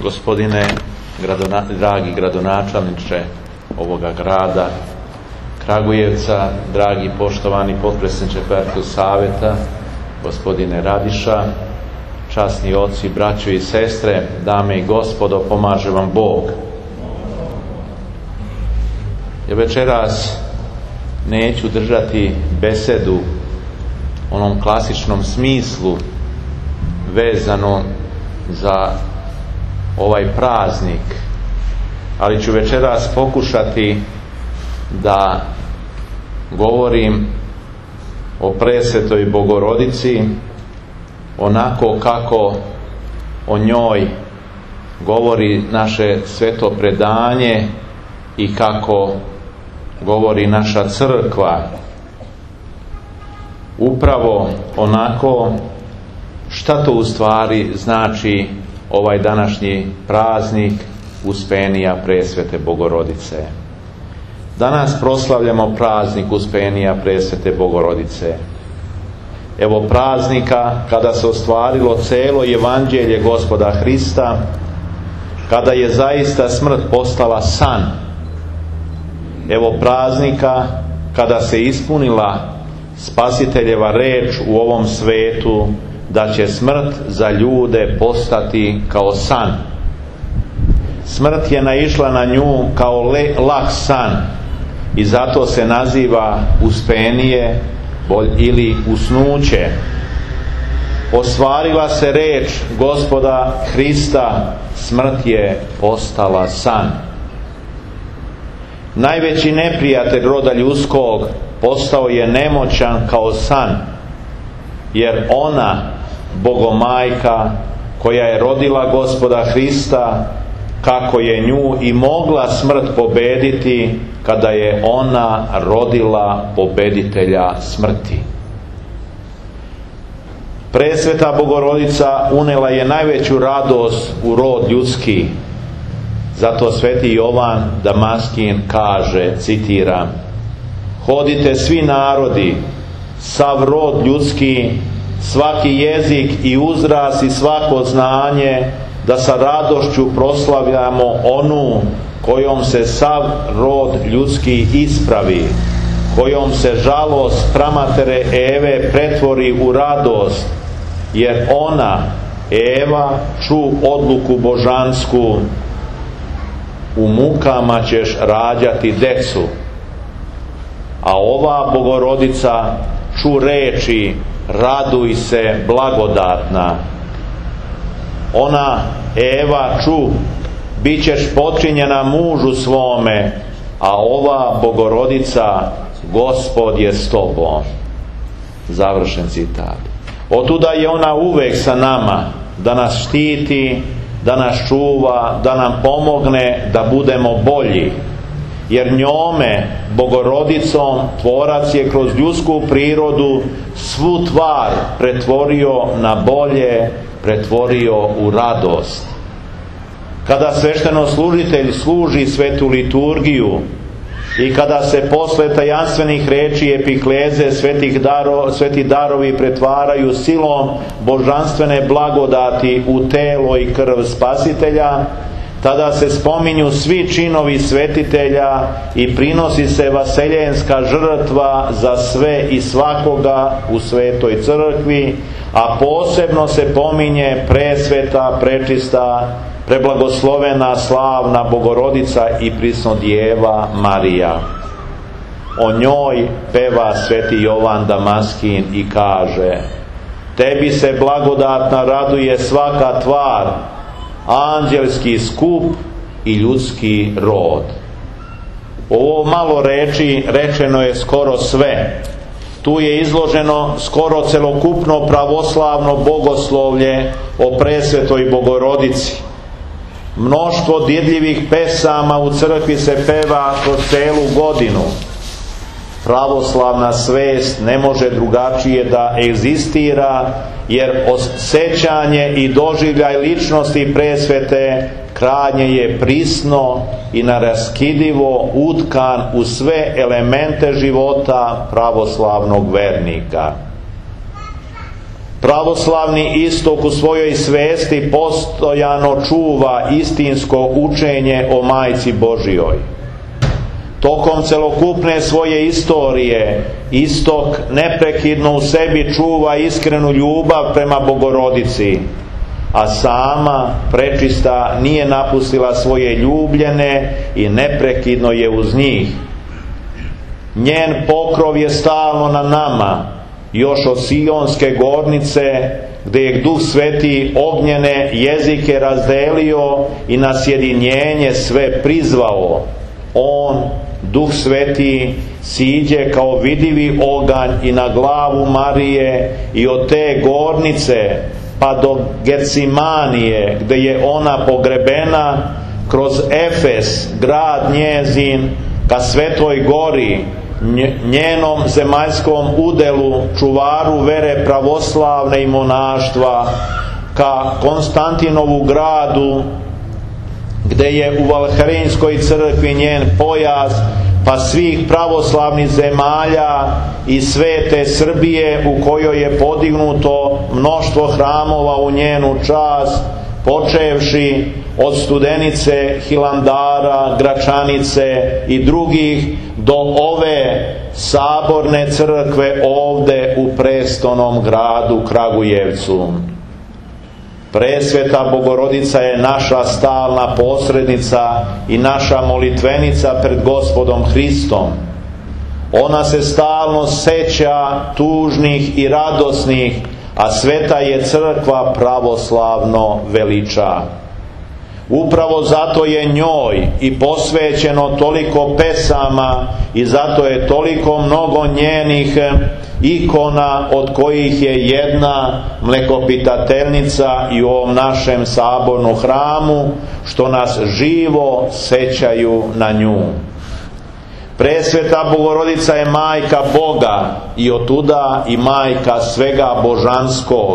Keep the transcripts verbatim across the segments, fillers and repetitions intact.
gospodine gradona, dragi gradonačelniče ovoga grada Kragujevca, dragi poštovani potpredsjedniče Gradskog savjeta, gospodine Radiša, časni oci, braćo i sestre, dame i gospodo, pomaže vam Bog. Ja večeras neću držati besedu u onom klasičnom smislu vezano za ovaj praznik, ali ću večeras pokušati da govorim o presvetoj Bogorodici onako kako o njoj govori naše sveto predanje i kako govori naša crkva, upravo onako šta to u stvari znači ovaj današnji praznik Uspenija presvete Bogorodice. Danas proslavljamo praznik Uspenija presvete Bogorodice. Evo praznika kada se ostvarilo celo evanđelje Gospoda Hrista, kada je zaista smrt postala san. Evo praznika kada se ispunila Spasiteljeva reč u ovom svetu da će smrt za ljude postati kao san. Smrt je naišla na nju kao le, lah san i zato se naziva Uspenije ili usnuće. Ostvarila se reč Gospoda Hrista, smrt je postala san. Najveći neprijatelj roda ljudskog postao je nemoćan kao san, jer ona, Bogomajka, koja je rodila Gospoda Hrista, kako je nju i mogla smrt pobediti kada je ona rodila pobeditelja smrti. Presveta Bogorodica unela je najveću radost u rod ljudski. Zato sveti Jovan Damaskin kaže, citiram: hodite svi narodi, sav rod ljudski, svaki jezik i uzrast i svako znanje, da sa radošću proslavljamo onu kojom se sav rod ljudski ispravi, kojom se žalost pramatere Eve pretvori u radost, jer ona, Eva, ču odluku božansku, u mukama ćeš rađati decu. A ova Bogorodica ču reči, raduj se blagodatna. Ona, Eva, ču, bit ćeš počinjena mužu svome, a ova Bogorodica, Gospod je s tobom. Završen citat. Otuda je ona uvek sa nama, da nas štiti, da nas čuva, da nam pomogne da budemo bolji. Jer njome, Bogorodicom, Tvorac je kroz ljudsku prirodu svu tvar pretvorio na bolje, pretvorio u radost. Kada sveštenoslужitelj služi svetu liturgiju i kada se posle tajanstvenih reči epikleze svetih daro, sveti darovi pretvaraju silom božanstvene blagodati u telo i krv Spasitelja, tada se spominju svi činovi svetitelja i prinosi se vaseljenska žrtva za sve i svakoga u svetoj crkvi, a posebno se pominje presveta, prečista, preblagoslovena, slavna Bogorodica i prisnodjeva Marija. O njoj peva sveti Jovan Damaskin i kaže: tebi se blagodatna raduje svaka tvar, anđelski skup i ljudski rod. Ovo malo reči rečeno je skoro sve. Tu je izloženo skoro celokupno pravoslavno bogoslovlje o presvetoj Bogorodici. Mnoštvo dirljivih pesama u crkvi se peva kroz celu godinu. Pravoslavna svest ne može drugačije da egzistira, jer osjećanje i doživljaj ličnosti presvete krajnje je prisno i neraskidivo utkan u sve elemente života pravoslavnog vernika. Pravoslavni istok u svojoj svesti postojano čuva istinsko učenje o Majci Božjoj. Tokom celokupne svoje istorije istok neprekidno u sebi čuva iskrenu ljubav prema Bogorodici, a sama prečista nije napustila svoje ljubljene i neprekidno je uz njih. Njen pokrov je stalno na nama, još od Sionske gornice, gdje je Duh Sveti ognjene jezike razdelio i na sjedinjenje sve prizvao. On, Duh Sveti, siđe kao vidivi oganj i na glavu Marije i od te gornice pa do Getsemanije, gdje je ona pogrebena, kroz Efes, grad njezin, ka Svetoj gori, njenom zemaljskom udelu, čuvaru vere pravoslavne i monaštva, ka Konstantinovu gradu, gdje je u Valharinskoj crkvi njen pojas, pa svih pravoslavnih zemalja i svete Srbije, u kojoj je podignuto mnoštvo hramova u njenu čast, počevši od Studenice, Hilandara, Gračanice i drugih do ove saborne crkve ovde u prestonom gradu Kragujevcu. Presveta Bogorodica je naša stalna posrednica i naša molitvenica pred Gospodom Hristom. Ona se stalno seća tužnih i radosnih, a sveta je crkva pravoslavno veliča. Upravo zato je njoj i posvećeno toliko pesama i zato je toliko mnogo njenih ikona, od kojih je jedna Mlekopitateljnica i u ovom našem sabornom hramu, što nas živo sećaju na nju. Presveta Bogorodica je majka Boga i otuda i majka svega božanskog.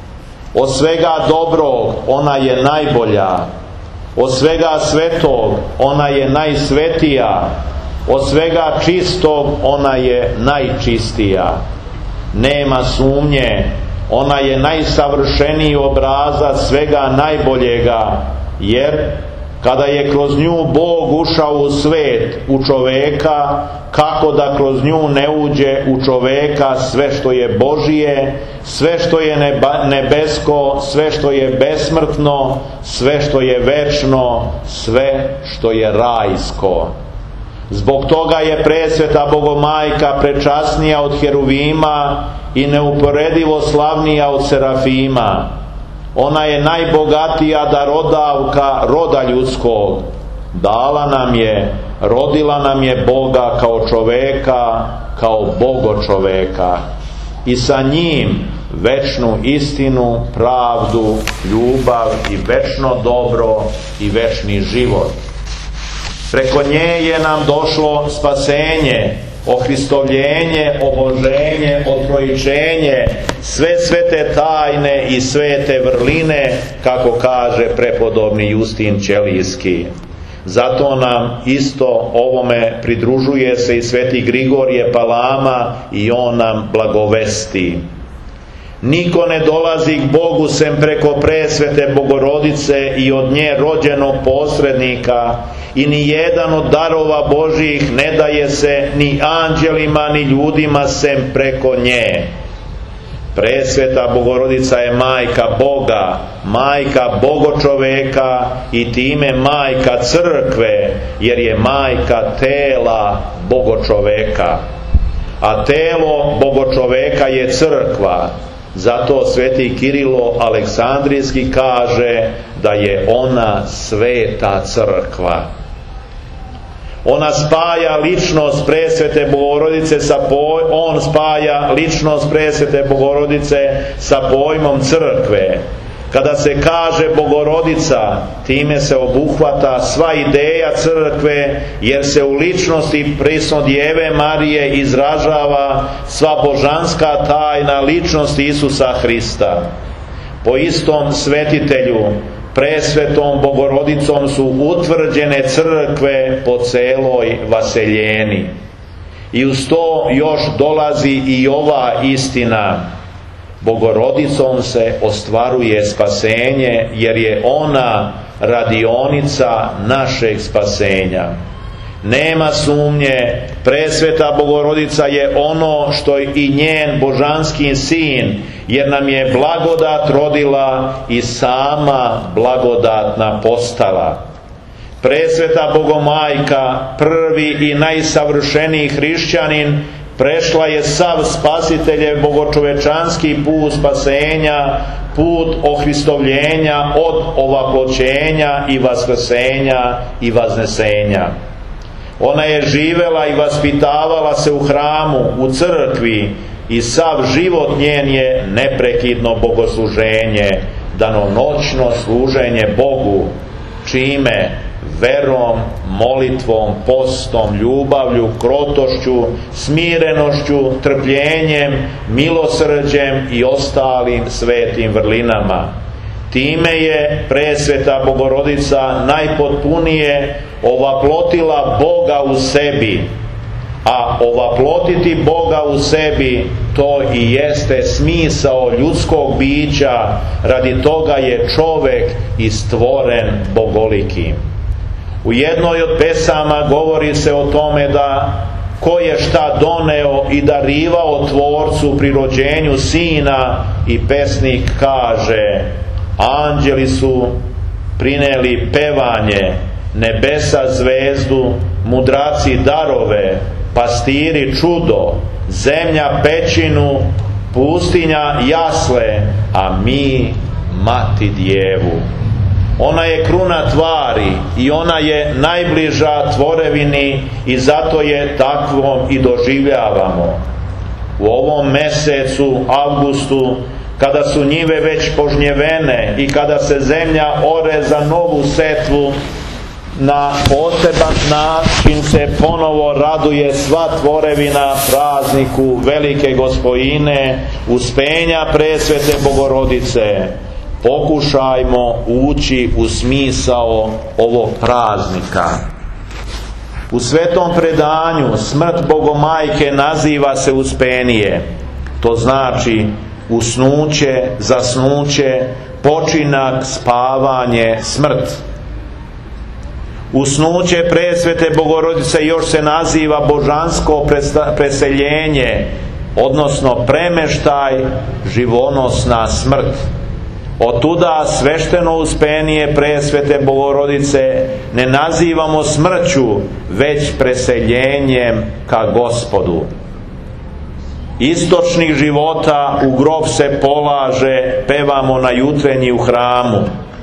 Od svega dobrog ona je najbolja, od svega svetog ona je najsvetija, od svega čistog ona je najčistija. Nema sumnje, ona je najsavršeniji obrazac svega najboljega, jer kada je kroz nju Bog ušao u svet, u čoveka, kako da kroz nju ne uđe u čoveka sve što je Božije, sve što je neba, nebesko, sve što je besmrtno, sve što je večno, sve što je rajsko. Zbog toga je presveta Bogomajka prečasnija od heruvima i neuporedivo slavnija od serafima. Ona je najbogatija darodavka roda ljudskog. Dala nam je, rodila nam je Boga kao čoveka, kao Bogo čoveka. I sa njim večnu istinu, pravdu, ljubav i večno dobro i večni život. Preko nje je nam došlo spasenje, ohristovljenje, oboženje, otrojičenje, sve svete tajne i svete vrline, kako kaže prepodobni Justin Ćelijski. Zato nam isto ovome pridružuje se i sveti Grigorije Palama i on nam blagovesti. Niko ne dolazi k Bogu sem preko presvete Bogorodice i od nje rođenog posrednika, i ni jedan od darova Božjih ne daje se ni anđelima ni ljudima sem preko nje. Presveta Bogorodica je majka Boga, majka Bogočoveka i time majka crkve, jer je majka tela Bogočoveka. A telo Bogočoveka je crkva. Zato sveti Kirilo Aleksandrijski kaže da je ona sveta crkva. Ona spaja ličnost presvete Bogorodice sa poj... on spaja ličnost presvete Bogorodice sa pojmom crkve. Kada se kaže Bogorodica, time se obuhvata sva ideja crkve, jer se u ličnosti prisno Djeve Marije izražava sva božanska tajna ličnosti Isusa Hrista. Po istom svetitelju, presvetom Bogorodicom su utvrđene crkve po celoj vaseljeni. I uz to još dolazi i ova istina. Bogorodicom se ostvaruje spasenje, jer je ona radionica našeg spasenja. Nema sumnje, presveta Bogorodica je ono što i njen božanski sin, jer nam je blagodat rodila i sama blagodatna postala. Presveta Bogomajka, prvi i najsavršeniji hrišćanin, prešla je sav spasiteljev bogočovečanski put spasenja, put ohristovljenja od ovaploćenja i vaskrsenja i vaznesenja. Ona je živela i vaspitavala se u hramu, u crkvi, i sav život njen je neprekidno bogosluženje, danonoćno služenje Bogu, čime? Verom, molitvom, postom, ljubavlju, krotošću, smirenošću, trpljenjem, milosrđem i ostalim svetim vrlinama. Time je presveta Bogorodica najpotpunije ovaplotila Boga u sebi, a ovaplotiti Boga u sebi, to i jeste smisao ljudskog bića, radi toga je čovek i stvoren bogoliki. U jednoj od pesama govori se o tome da ko je šta doneo i darivao Tvorcu pri rođenju Sina, i pesnik kaže: anđeli su prineli pevanje, nebesa zvezdu, mudraci darove, pastiri čudo, zemlja pećinu, pustinja jasle, a mi mati djevu. Ona je kruna tvari i ona je najbliža tvorevini, i zato je takvom i doživljavamo. U ovom mesecu, avgustu, kada su njive već požnjevene i kada se zemlja ore za novu setvu, na poseban način se ponovo raduje sva tvorevina prazniku Velike Gospojine, uspenja presvete Bogorodice. Pokušajmo ući u smisao ovog praznika. U svetom predanju smrt Bogomajke naziva se uspenije. To znači usnuće, zasnuće, počinak, spavanje, smrt. Usnuće presvete Bogorodice još se naziva božansko preseljenje, odnosno premeštaj, živonosna smrt. Otuda svešteno uspenije presvete Bogorodice ne nazivamo smrću, već preseljenjem ka Gospodu. Istočnih života u grob se polaže, pevamo na jutrenji u hramu.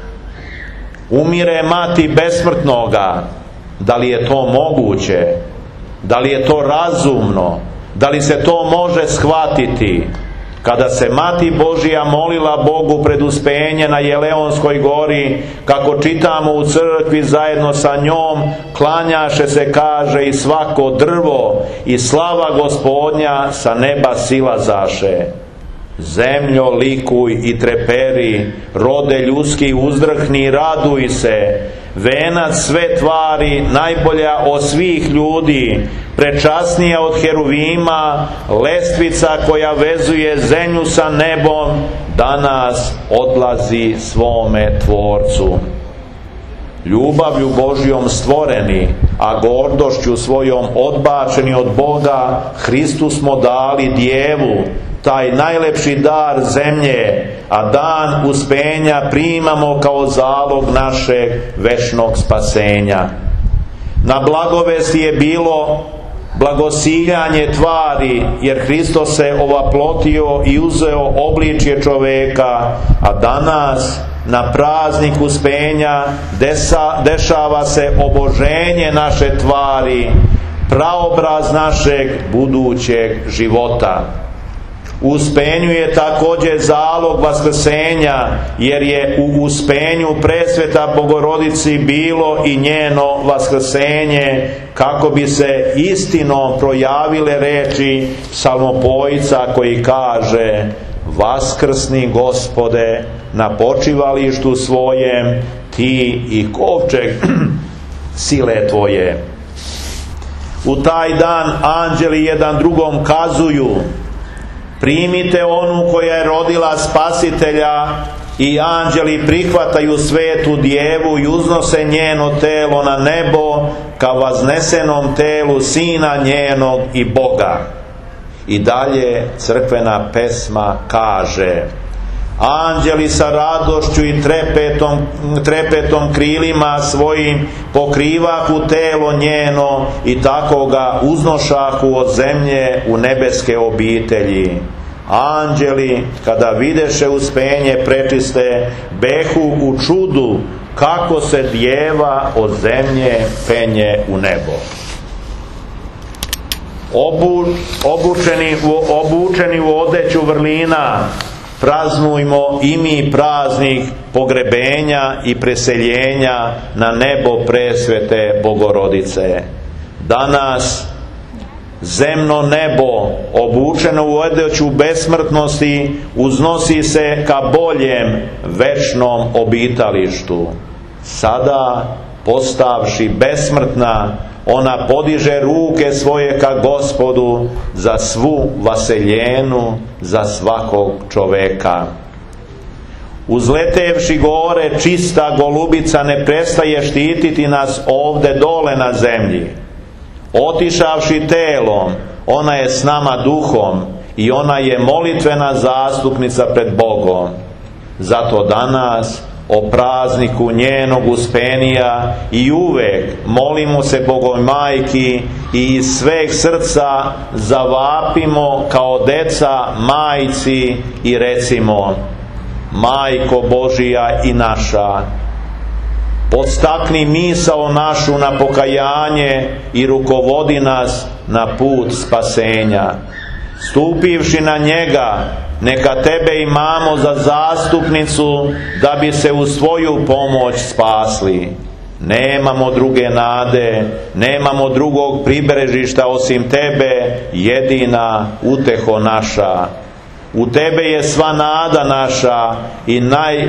Umire mati besmrtnoga. Da li je to moguće? Da li je to razumno? Da li se to može shvatiti? Kada se Mati Božija molila Bogu pred uspenje na Jeleonskoj gori, kako čitamo u crkvi zajedno sa njom, klanjaše se, kaže, i svako drvo, i slava Gospodnja sa neba silazaše. Zemljo, likuj i treperi, rode ljudski uzdrhni i raduj se, venac sve tvari, najbolja od svih ljudi, prečasnija od heruvima, lestvica koja vezuje zemlju sa nebom, danas odlazi svome Tvorcu. Ljubavlju Božjom stvoreni, a gordošću svojom odbačeni od Boga, Hristu smo dali djevu, taj najlepši dar zemlje, a dan uspenja primamo kao zalog našeg večnog spasenja. Na blagovesti je bilo blagosiljanje tvari, jer Hristos se ovaplotio i uzeo obličje čoveka, a danas na praznik uspenja desa, dešava se oboženje naše tvari, praobraz našeg budućeg života. U uspenju je također zalog vaskrsenja, jer je u uspenju presveta Bogorodici bilo i njeno vaskrsenje, kako bi se istinom projavile reči psalmopojca koji kaže: vaskrsni Gospode na počivalištu svojem, ti i kovčeg sile tvoje. U taj dan anđeli jedan drugom kazuju: Primite onu koja je rodila Spasitelja, i anđeli prihvataju svetu djevu i uznose njeno telo na nebo ka vaznesenom telu Sina njenog i Boga. I dalje crkvena pesma kaže: anđeli sa radošću i trepetom, trepetom krilima svojim pokrivahu telo njeno i tako ga uznošahu od zemlje u nebeske obitelji. Anđeli, kada videše uspenje prečiste, behu u čudu kako se djeva od zemlje penje u nebo. Obu, obučeni, u, obučeni u odeću vrlina, praznujmo i mi praznik pogrebenja i preseljenja na nebo presvete Bogorodice. Danas zemno nebo, obučeno u odeću besmrtnosti, uznosi se ka boljem večnom obitalištu. Sada, postavši besmrtna, ona podiže ruke svoje ka Gospodu za svu vaseljenu, za svakog čoveka. Uzletevši gore, čista golubica ne prestaje štititi nas ovde dole na zemlji. Otišavši telom, ona je s nama duhom i ona je molitvena zastupnica pred Bogom. Zato danas, o prazniku njenog uspenija, i uvek molimo se Bogoj majki i iz sveg srca zavapimo kao deca majci i recimo: Majko Božija i naša, podstakni misao našu na pokajanje i rukovodi nas na put spasenja. Stupivši na njega, neka tebe imamo za zastupnicu, da bi se u svoju pomoć spasli. Nemamo druge nade, nemamo drugog pribrežišta osim tebe, jedina uteho naša. U tebe je sva nada naša i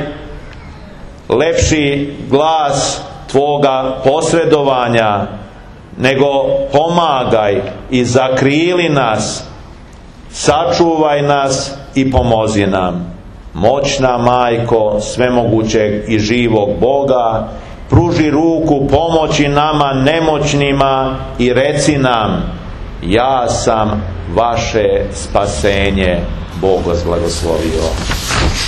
najlepši glas tvoga posredovanja, nego pomagaj i zakrili nas, sačuvaj nas i pomozi nam. Moćna majko svemogućeg i živog Boga, pruži ruku pomoći nama nemoćnima i reci nam: ja sam vaše spasenje. Bog vas blagoslovio.